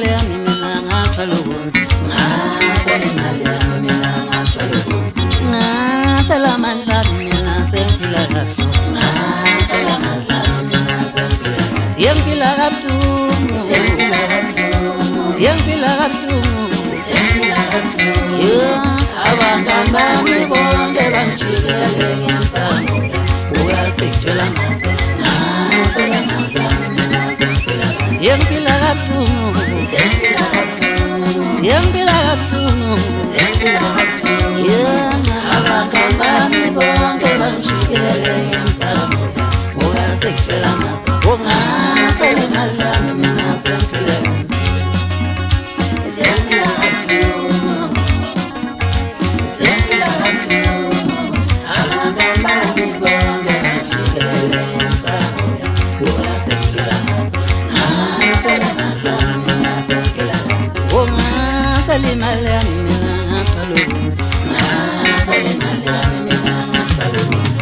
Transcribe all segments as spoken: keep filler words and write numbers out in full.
yami mina ngathwala ubunzi, ngathwala imali yami mina ngathwala ubunzi, ngathwala amandla ami mina sengiphila kahle, ngathwala amandla ami mina sengiphila kahle, siyaphila kabuhlungu, siyaphila kabuhlungu, siyaphila kabuhlungu, siyaphila kabuhlungu, yeah, abangani bami bonke bangijikele ngemsamo, buka sekutshela ngaso, ngathwala amandla ami mina sengiphila kahle, siyaphila kabuhlungu, siyaphila kabuhlungu, siyaphila kabuhlungu, siyaphila kabuhlungu, yeah, abangani bami bonke bangijikele ngemsamo, buka sekutshela ngaso, ngathwala imali yami mina sengiphila kahle, siyaphila kabuhlungu, siyaphila kabuhlungu, abangani bami bonke bangijikele ngemsamo, buka sekutshela ngaso, ngathwala amandla ami mina sengiphila kahle, ngathwala imali yami mina ngathwala ubunzi, ngathwala imali yami mina ngathwala ubunzi.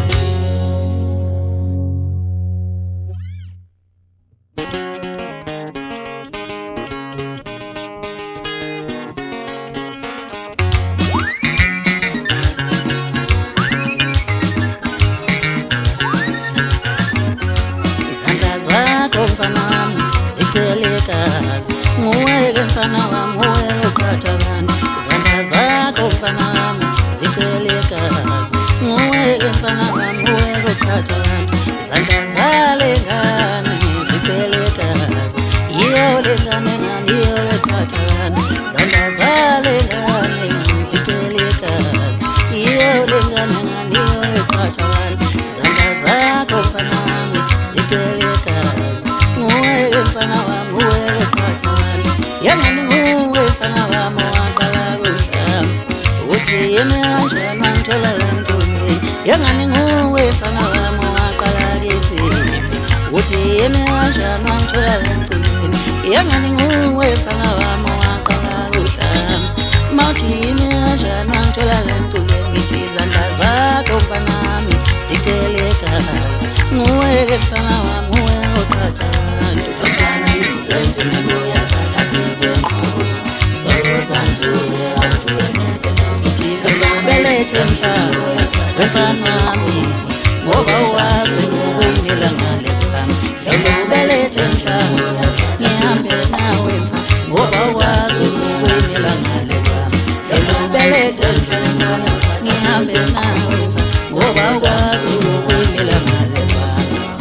Izandla zakho mfana wami zigcwele igazi, nguwe-ke mfana wami, nguwe ophatha abantu. Izandla zakho mfana wami zigcwele igazi, nguwe-ke mfana wami, nguwe ophatha abantu. Izandla zale ngane zigcwele igazi, yiyo le ngane ngane, yiyo ephatha abantu. Izandla zale ngane zigcwele igazi, yiyo le ngane ngane, yiyo ephatha abantu. Izandla zakho mfana wami zigcwele igazi, nguwe mfana wami, nguwe ophatha abantu. Yangani nguwe mfana wami owaqala kuhlamba, uthi yena kanjani wangithola la ntombi. Yangani nguwe mfana wami owaqala kisimbi, uthi yena kanjani wangithola la ntombi. Yangani nguwe mfana wami owaqala kuhlamba, mawuthi yena kanjani wangithola la ntombi. Ngithi izandla zakho mfana wami zigcwele igazi, nguwe mfana wami, nguwe ophatha abantu. Mfana ngisenze ngibuya sathathize nkulu, sokuthantule awuthuke ngeselo. Ngithi belethe mhlaba wemfana wami, ngoba wazi ukuyinela ngale khama. Belethe mhlaba ngihambe nawe, ngoba wazi ukuyinela ngale khama. Belethe mhlaba ngihambe nawe, ngoba wazi ukuyinela ngale khama.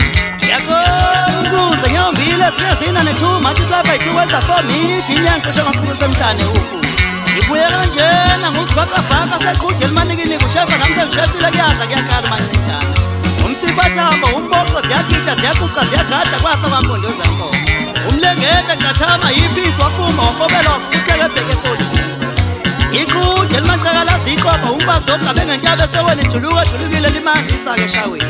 Yakuze nyombile siyazina nethuma titapa ituwenza for me, tinyanko shangakhulu semhlane uku. Ibuye kanjena nguzibhakabhaka seqhude elimanikini kushefa nami sengishefile kuyadla kuyakhala mancinjana. Umsibathamba umboko ziyagida ziyaquqa ziyagada kwasa kwampondoza nkomo. Umlengete ngathama yipisi wafuma wafobela wakuthele bheke foli. Iqhude elimanqakala ziqoba umbazoqa bengentyabe sewena ijuluka julukile limanzi isake shaweni.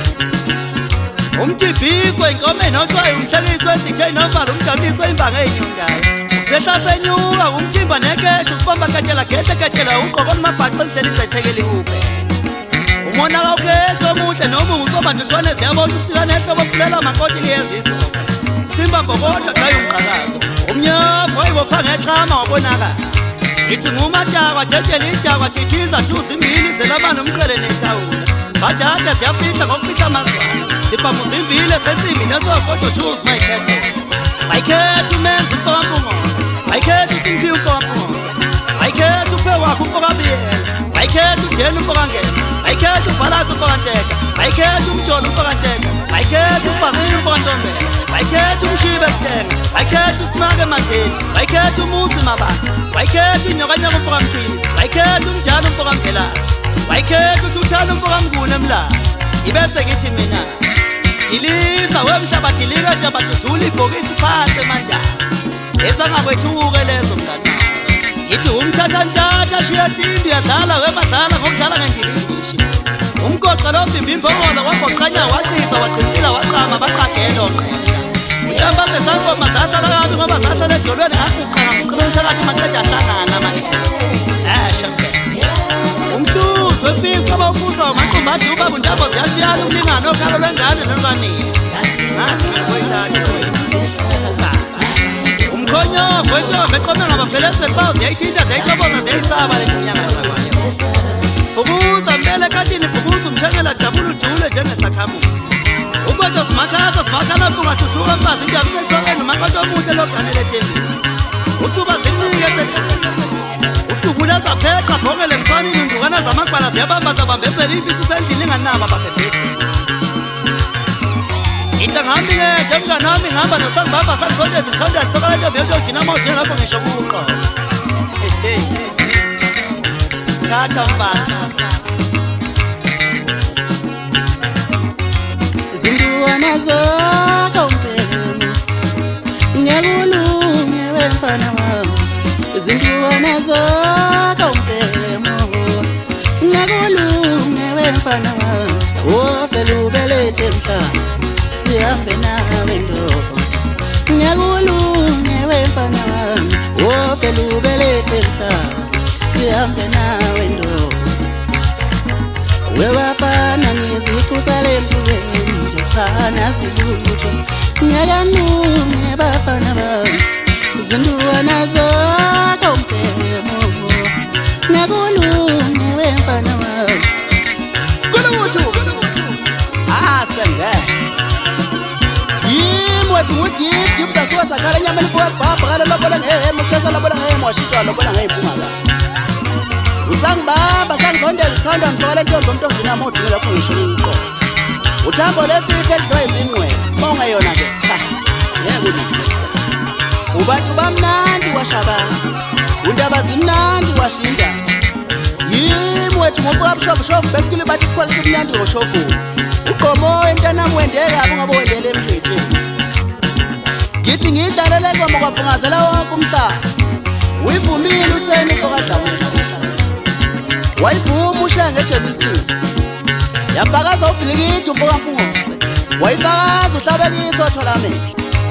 Umtibhiso inkomo enoxwayo umhlekiswe esithe inovalo umjabuliso imbanga eyinyundayo. Sehla senyuka umthimba nekethe usibamba katshela gethe katshela uqoko olumabhaca endlela izethekeli ube. Umona kawukhethe omuhle noma ungusoba ntutwane ziyabona ubusika nehlobo silela makoti liyeziso. Simba ngokodwa qayo umqhakazo. Umnyama wayibopha ngexhama wabonakala. Ithi ngumatakwa jetshela idakwa thithiza thuza imbili zelabana umqele nethawula. Bajada ziyafihla ngokufihla amazwana. Sibhamuza imvile sensimbi nesokodwa thuza mayikhethe. Mayikhethe umenzi umfokampungoza, mayikhethe usimpiwe umfokampungoza, mayikhethe uphe wakho umfokabiyela, mayikhethe ujeni umfokangena, mayikhethe ubhalazi umfokanteka, mayikhethe umjolo umfokanteka, mayikhethe ubhazile umfokantombela, mayikhethe umshibe sitenga, mayikhethe usinake emanzini, mayikhethe umuzi mabanga, mayikhethe inyokanyaka umfokamphisi, mayikhethe umjalo umfokamvelana, mayikhethe uthuthana umfokamnguni emlanga. Ibese ngithi mina Dilisa wemhlaba dilika nje bathuthula ibhokisi phansi emandala. Esangakwethuke lezo mngani. Yithi umthatha ntatha shiya tindi yadlala wemadlala ngokudlala ngendilishi. Umgoqa lo mbimbi imbongolo wagoqanya waqiza waqintsila waqama baqagela oqhela. Utamba sesangoma zahlala kabi ngoba zahlala edolweni aquqa ngaquqa umthakathi maqeda ahlangana manje. Eh shambe. Umhluzo wefisi kaba ufuza umaqumbathi ubaba uNtambo ziyashiyana umlingano okhalo lwengane nelwanini. Ngathi ngikwethathe umkhonyovu wentombi beqome ngabaphelese bawo ziyayithinta ziyayixoboza ziyayisaba le nyanga zakwayo ubuza mbele katini kubuza umshengela dabula ujule njengesakhamu ukodwa simakhaza simakhala kungathushuka mfazi indaba isehlokeni umakhoto omuhle loganele ethembini utuba zinike utubula zapheqa bhongele mswanini indukana zamagwala ziyabamba zabambezela imfisi usendlini inganaba baphethesi itangihambile njemnganami ngihamba nosangibamba sangisondeza isondela sokala ntombi yentojinama ujengakho ngisho kuqo thatha mfana zinduwana zakho mpemu ngiyakulunge wemfana wami zinduwana zakho mpemu ngiyakulunge wemfana wami wofela ubelethe mhlaba sihambe nawe ndobo ngiyakulunge wemfana wami wofela ubelethe mhlaba sihambe nawe ndobo wewafana ngizicusale empilweni nje phana silutho ngiyakulunge bafana bami zinduwana zakho mpemo ngiyakulunge wemfana wami kulutho asenge yimwe tungujip jipta suwa sakala nyamani kuwa papa kada lobola ngehe mcheza lobola ngehe mwashitwa lobola ngehe mpumala usangibamba sangizondela isikhanda ngisokala ntombi omntombi zinamoto ngela kungishilo uqo uthambo lefithe lidrive inqwe mongayona ke cha ngeke ubantu bamnandi washabana undaba zimnandi washinda yimi wethu ngokuba bushofu shofu besikile bathi sikhwalisa umnandi ngoshofu uqomo entanami wendeka abo ngabe wendele emhletheni ngithi ngidlalele kwamo kwafungazela wonke umhlaba uyivumile useni kokadlamuka wayivuma ushenge ejemistini yafakaza ubhilikithi umfokampungoze wayifakaza uhlabekisa otholamehlo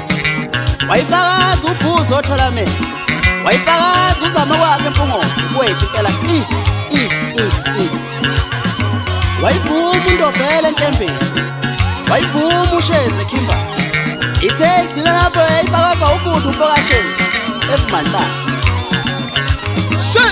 wayifakaza ubhuzo otholamehlo wayifakaza uzama kwakhe empungoze kwethu impela i i i i wayivuma indovele entembeni wayivuma usheze ekhimba ithe igcina lapho yayifakaza ubudu umfokasheni evumanhlaba she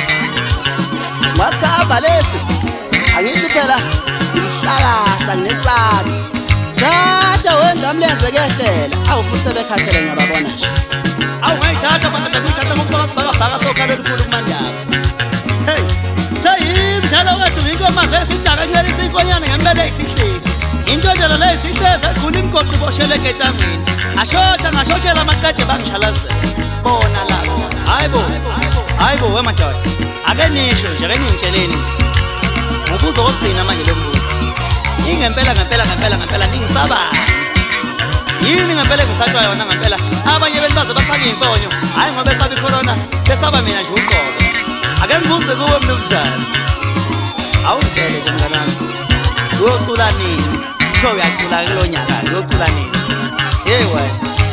masikava lesi angithi phela ngishakasa nginesaka thatha wenza mlenze kehlela awufuthi sebekhathele ngiyababona nje awungayithatha bakade kuyithatha ngokufaka sibhakabhaka sokhalela ufuna ukumandaba hey seyimdlalo wethu ngiyinkomazi esijaka ncelisa inkonyane ngempela isihleli intondelo le isihleza ekhula imgoqo iboshele eketangweni ashosha ngashoshela amaqede bangishalazela bona labo hayibo hayibo wemadoda ake nisho nje ake ningitsheleni ngokuzo kokugcina manje lembuzo ingempela ngempela ngempela ngempela ningisabani yini ngempela ngisatshwa yona ngempela abanye benbaze bafaka imfonyo hayi ngoba besaba icorona besaba mina nje uqobo ake ngibuze kuwe mnumzane awungitshele nje mnganami uyocula nini kho uyacula kulo nyaka uyocula nini hey we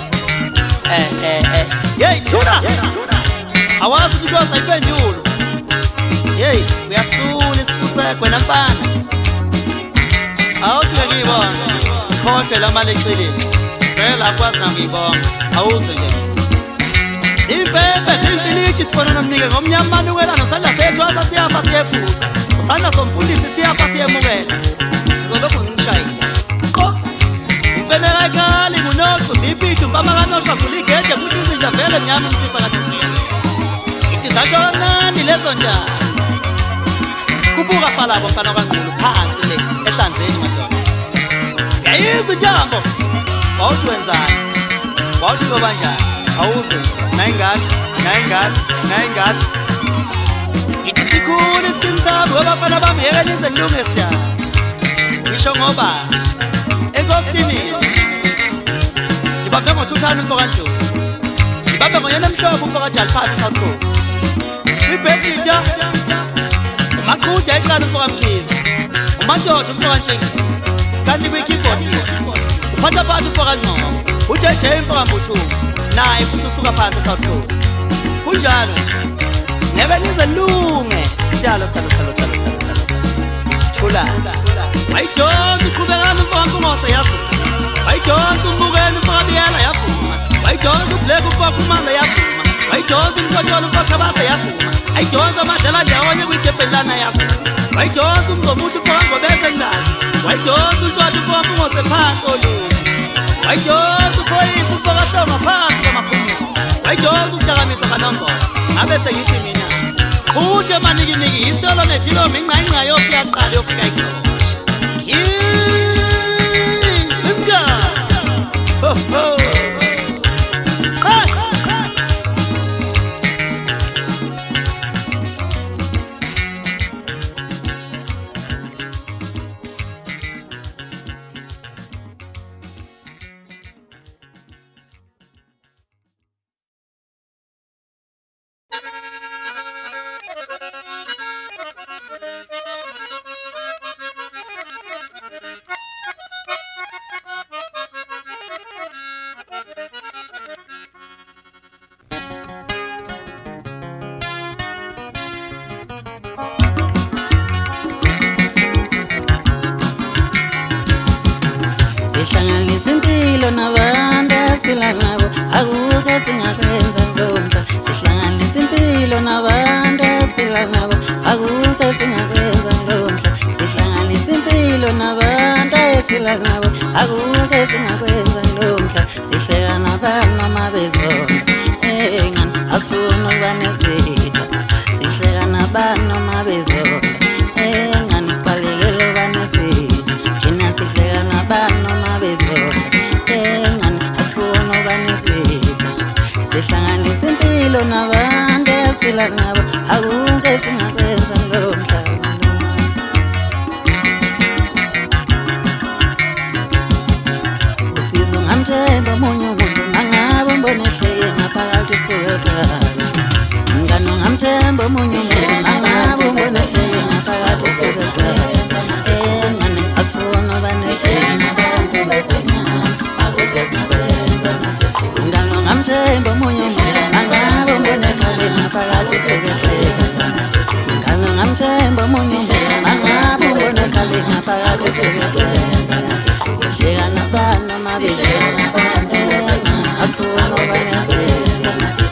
eh eh eh hey thuna awazi ukuthi wasayiphendulo hey uyasula isifusekwe nampana awuthi ngiyibona khonke lamali eceleni phela kwazi ngiyibona awuze nje impempe zimfilithi sibona nomnike ngomnyamana ukwela nosala sethu asasiyafa siyefuka usana somfundisi siyafa siyemukela ngolokho ngishayile qo impela ekhali ngunoqo ziphithi umpama kanosha kuligede futhi izinja vele nyama umsipa kaNozini izasho kancane lezo njalo kubuka falabo mfana kaNgqulu phansi le ehlanzeni madoda yayizi njambo wawuthi wenzani wawuthi ngoba njani awuze nayingani nayingani nayingani ithi sikhulu isimthambo wabafana bami yeke nize nilunge sidala ngisho ngoba enkosini ngibambe ngothuthana umfokaNdlovu ngibambe ngoyena mhlobo umfokaJaliphathi South Coast ibhekitha umaqhuja eqala umfokamkhizi umadoda umfokaNtsheni kanti kwi-keyboard uphatha phansi umfokaNgcobo ujeje umfokambuthungu naye futhi usuka phansi eSouth Coast kunjalo ngeke nize lunge sitalo sitalo sitalo sitalo sitalo thula wayidonsa uqhubekana umfokaNkungose yavuma wayidonsa umbukeni umfokabiyela yavuma wayidonsa ublack umfokakhumalo yavuma wayijonza umkotsholo ukwakhabase yavuma ayijonza amadlala ndawonye kwijebhelana yavuma wayijonza umzomuthi ufongo bese ndazi wayijonza untwala ufongo ungosephansi olumu wayijonza uphoyisa ufokasonga phansi kwamaphumulo wayijonza usidakamisa kanombolo ngabe sengithi mina uje manikiniki isitolo nejilombe ingqayingqa yofi yaqala yofika ikhona Simga ho ho Sihlanganisa impilo nabantu esiphila nabo akukho singakwenza lomhla sihlanganisa impilo nabantu esiphila nabo akukho singakwenza lomhla sihlanganisa impilo nabantu esiphila nabo akukho singakwenza lomhla sihleka nabantu noma bezonda engani asifuni ukuba nezitha sihleka nabantu noma bezonda engani sibalekele ukuba nezitha thina sihleka nabantu noma bezonda engani asifuni ukuba nezitha sihlanganisa impilo nabantu esiphila nabo akukho singakwenza lomhla usizo ngamthemba omunye umuntu mangabe mbone ehleke ngaphakathi esukakhaya mngani ngamthemba omunye umuntu mangabe mbone ehleke ngaphakathi esukakhaya engani asifuni ukuba nehleke nabantu besenyama akukho singakwenza mngani ngamthemba omunye umuntu mangabe mbone ehleke ngaphakathi esukakhaya mngani ngamthemba omunye umuntu mangabe mbone ehleke ngaphakathi esukakhaya sihleka nabantu noma bezonda asifuni ukuba nezitha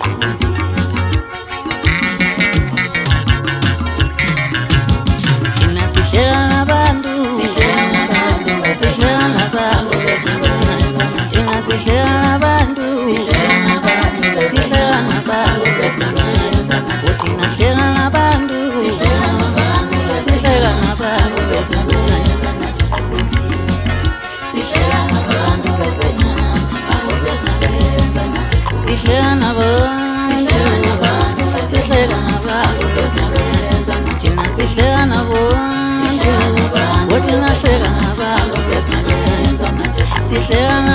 thina sihleka nabantu sihleka nabantu sihleka nabantu thina sihleka nabantu sihleka nabantu sihleka nabantu thina sihleka nabantu sihleka nabantu sihleka nabantu sihleka nabantu besenyama akukho singakwenza sihleka nabantu sihleka nabantu besenyama thina sihleka nabantu thina sihleka nabantu besenyama sihleka